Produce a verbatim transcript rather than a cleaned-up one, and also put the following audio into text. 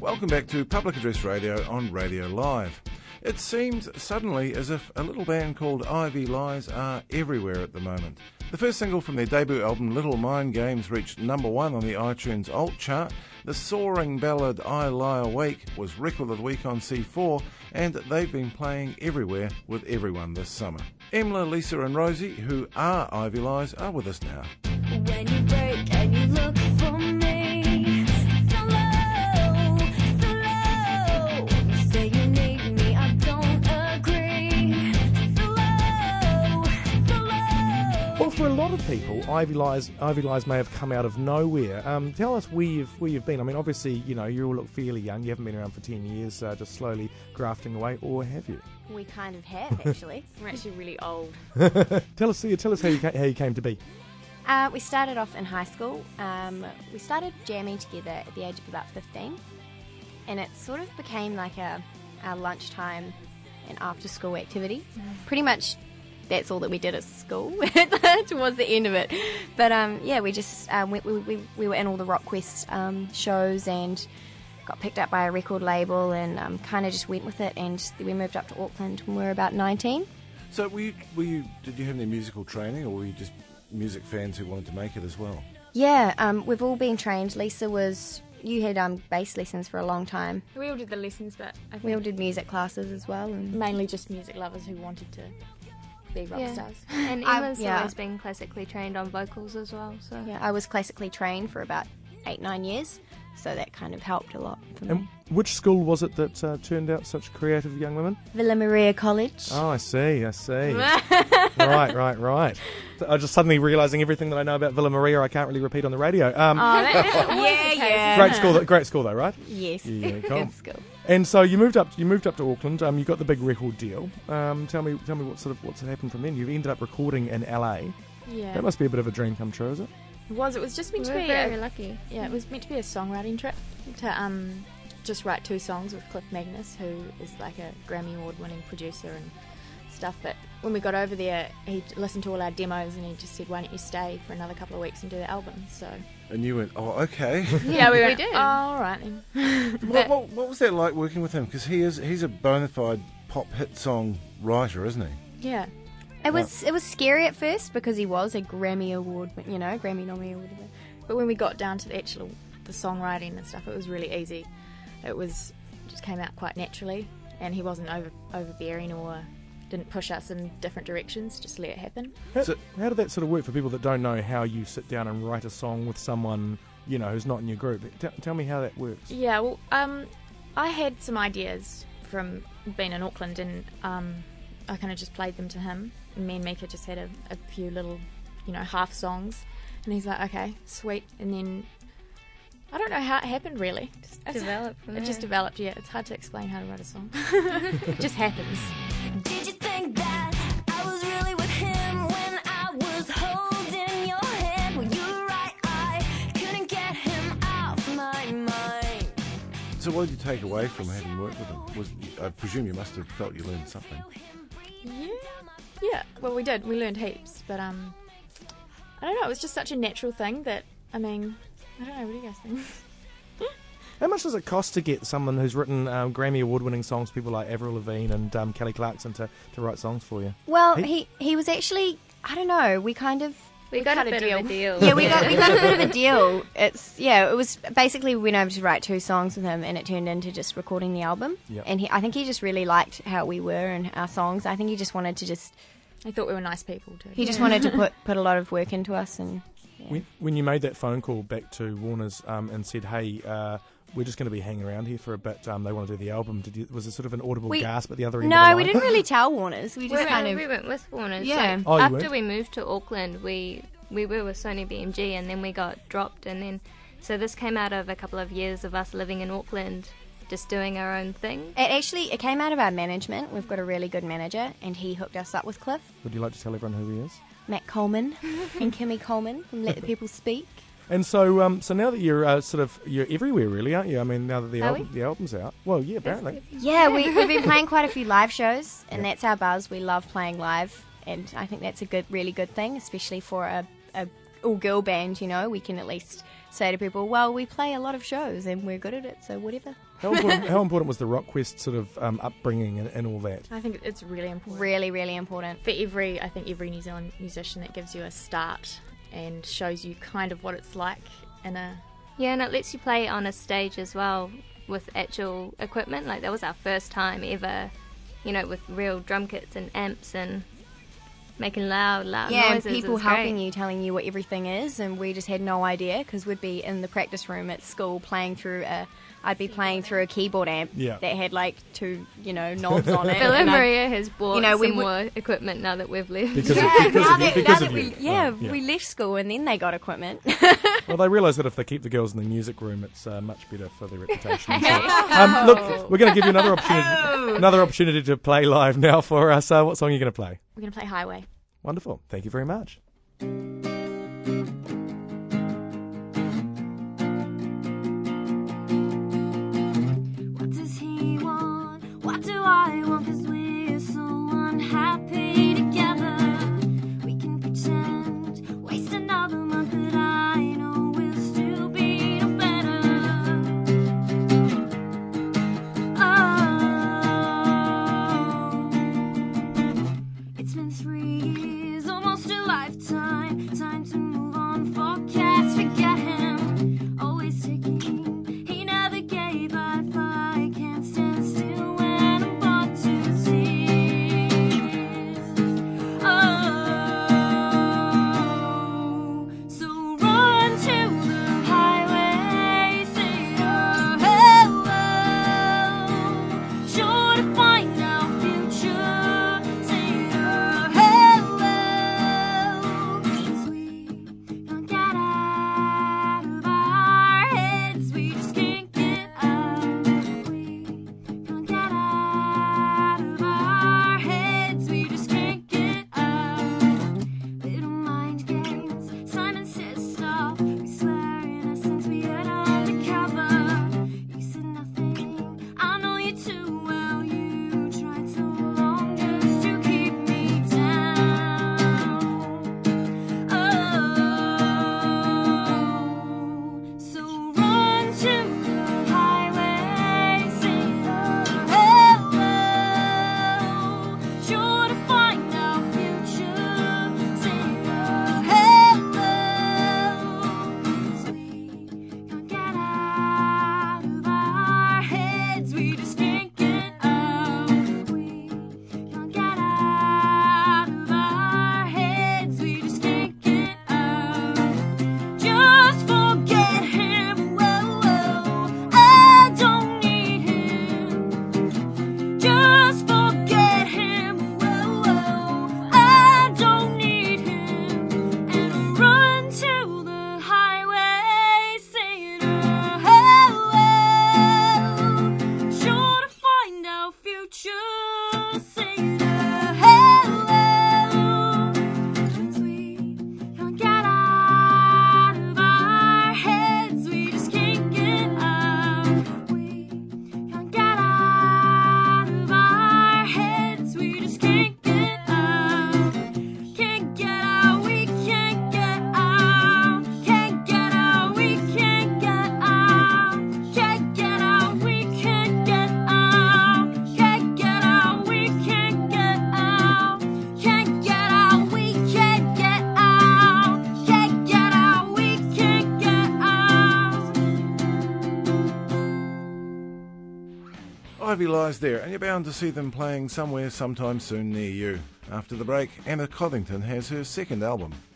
Welcome back to Public Address Radio on Radio Live. It seems suddenly as if a little band called Ivy Lies are everywhere at the moment. The first single from their debut album, Little Mind Games, reached number one on the iTunes Alt chart. The soaring ballad I Lie Awake was Record of the Week on C four, and they've been playing everywhere with everyone this summer. Emla, Lisa and Rosie, who are Ivy Lies, are with us now. When you break and you look for me, so low, so low. You say you need me, I don't agree. So low, so low. Well, for a lot of people, Ivy Lies, Ivy Lies may have come out of nowhere. Um, tell us where you've where you've been. I mean, obviously, you know, you all look fairly young. You haven't been around for ten years, uh, just slowly grafting away, or have you? We kind of have, actually. We're actually really old. Tell us, tell us how you ca- how you came to be. Uh, we started off in high school. Um, we started jamming together at the age of about fifteen, and it sort of became like a our lunchtime and after-school activity. Mm. Pretty much, that's all that we did at school towards the end of it. But um, yeah, we just um, we, we we were in all the Rock Quest um, shows and got picked up by a record label, and um, kind of just went with it. And we moved up to Auckland when we were about nineteen. So, were you, were you? Did you have any musical training, or were you just music fans who wanted to make it as well? Yeah, um, we've all been trained. Lisa was, you had um, bass lessons for a long time. We all did the lessons, but I think we all did music classes as well. And mainly just music lovers who wanted to be rock yeah. stars. And I- Emma's yeah. always been classically trained on vocals as well. So yeah, I was classically trained for about eight, nine years, so that kind of helped a lot for me. And which school was it that uh, turned out such creative young women? Villa Maria College. Oh, I see, I see. right, right, right. I'm just suddenly realising everything that I know about Villa Maria I can't really repeat on the radio. Um, Oh, that, that's always Yeah, the case. yeah. great school, th- great school though, right? Yes. Yeah, cool. Good school. And so you moved up. You moved up to Auckland. Um, you got the big record deal. Um, tell me, tell me what sort of what's happened from then. You've ended up recording in L A. Yeah. That must be a bit of a dream come true, is it? It was. It was just meant we to were be very a, lucky. Yeah, it was meant to be a songwriting trip to um just write two songs with Cliff Magnus, who is like a Grammy Award winning producer and stuff. But when we got over there, he listened to all our demos and he just said, "Why don't you stay for another couple of weeks and do the album?" So And you went, oh, okay. yeah, we, we went, did. Oh, all right then. what, what, what was that like working with him? Because he is he's a bona fide pop hit song writer, isn't he? Yeah. It was it was scary at first because he was a Grammy Award, you know, Grammy nominee or whatever. But when we got down to the actual the songwriting and stuff, it was really easy. It was just came out quite naturally, and he wasn't over overbearing or didn't push us in different directions. Just let it happen. How, So- how did that sort of work for people that don't know how you sit down and write a song with someone, you know, who's not in your group? T- tell me how that works. Yeah, well, um, I had some ideas from being in Auckland, and um, I kind of just played them to him. And me and Mika just had a, a few little, you know, half songs, and he's like, "Okay, sweet." And then I don't know how it happened really. Just it's- Developed from It just there. developed. Yeah, it's hard to explain how to write a song. It just happens. Did you think that I was really with him when I was holding your hand? Well, you're right, I couldn't get him off my mind. So what did you take away from having worked with him? Was I presume you must have felt you learned something. Yeah, yeah. Well, we did. We learned heaps, but um, I don't know. It was just such a natural thing that I mean, I don't know. What do you guys think? How much does it cost to get someone who's written um, Grammy Award-winning songs, people like Avril Lavigne and um, Kelly Clarkson, to, to write songs for you? Well, He- he he was actually, I don't know, we kind of we got cut a a bit deal. of a deal. yeah, we got we got a bit of a deal. It's yeah, it was basically we went over to write two songs with him, and it turned into just recording the album. Yep. And he, I think he just really liked how we were and our songs. I think he just wanted to just I thought we were nice people too. he just wanted to put put a lot of work into us. And yeah. When, when you made that phone call back to Warner's um, and said, hey, uh, we're just going to be hanging around here for a bit, um, they want to do the album, did you, was there sort of an audible We- gasp at the other end of no, the we line? didn't really tell Warners. We We just went, kind of we went with Warner. Yeah. So Oh, you after went? we moved to Auckland, we we were with Sony B M G, and then we got dropped, and then so this came out of a couple of years of us living in Auckland, just doing our own thing. It actually it came out of our management. We've got a really good manager, and he hooked us up with Cliff, Would you like to tell everyone who he is? Matt Coleman, and Kimmy Coleman from Let the People Speak. And so, um, so now that you're uh, sort of you're everywhere, really, aren't you? I mean, now that the Are album, the album's out. Well, yeah, apparently. Yeah, we, we've been playing quite a few live shows, and that's our buzz. We love playing live, and I think that's a good, really good thing, especially for a, a all-girl band. You know, we can at least say to people, well, we play a lot of shows and we're good at it, so whatever. How important, how important was the Rock Quest sort of um, upbringing and, and all that? I think it's really important. Really, really important. For every, I think every New Zealand musician, that gives you a start and shows you kind of what it's like in a... Yeah, and it lets you play on a stage as well with actual equipment. Like, that was our first time ever, you know, with real drum kits and amps and making loud, loud Yeah, and noises. It people was helping great. you, telling you what everything is, and we just had no idea because we'd be in the practice room at school playing through a... I'd be playing through a keyboard amp Yeah. that had like two, you know, knobs on it. Bill and and I'd- Maria has bought you know, we some would- more equipment now that we've left. Because of, Yeah, because now of you. that, Because now of that you. we, yeah, Right, yeah. we left school and then they got equipment. Well, they realise that if they keep the girls in the music room, it's uh, much better for their reputation. So, um, look, we're going to give you another opportunity, another opportunity to play live now for us. Uh, what song are you going to play? We're going to play Highway. Wonderful. Thank you very much. What does he want? What do I want? 'Cause we're so unhappy together. We can pretend, waste another month, but I know we'll still be no better. Oh, it's been three years, almost a lifetime. Time to move on, forecast, forget him. Always taking, he never gave. I I can't stand still when I'm brought to tears. Oh, so run to the highway, say oh, hello. Sure to find our future, say oh, hello. 'Cause we can't get out of our heads, we just can't get out. We can't get out of our heads, we just can't get out. Little mind games, Simon says stop. We swear in essence we had undercover. You said nothing, I know you too well. You tried so long just to keep me down. Oh, so run to the highway, sing oh, hello. Sure to find our future, sing oh, hello. 'Cause we can't get out of our heads, we just can't get out. We can't get out of our heads, we just can't get out. Just forget him, whoa, whoa, I don't need him. Just forget him, whoa, whoa, I don't need him. And run to the highway, saying oh, hello. Sure to find our future, saying oh, hello. 'Cause we can't get out of our heads, we just can't get out. We can't get out of our heads, we just can't get out. Can't get out, we can't get out. Can't get out, we can't get out. Can't get out, we can't get out. Can't get out, we can't get out. Can't get out, we can't get out. Can't get out, we can't get out. Ivy Lies there, and you're bound to see them playing somewhere sometime soon near you. After the break, Emma Covington has her second album.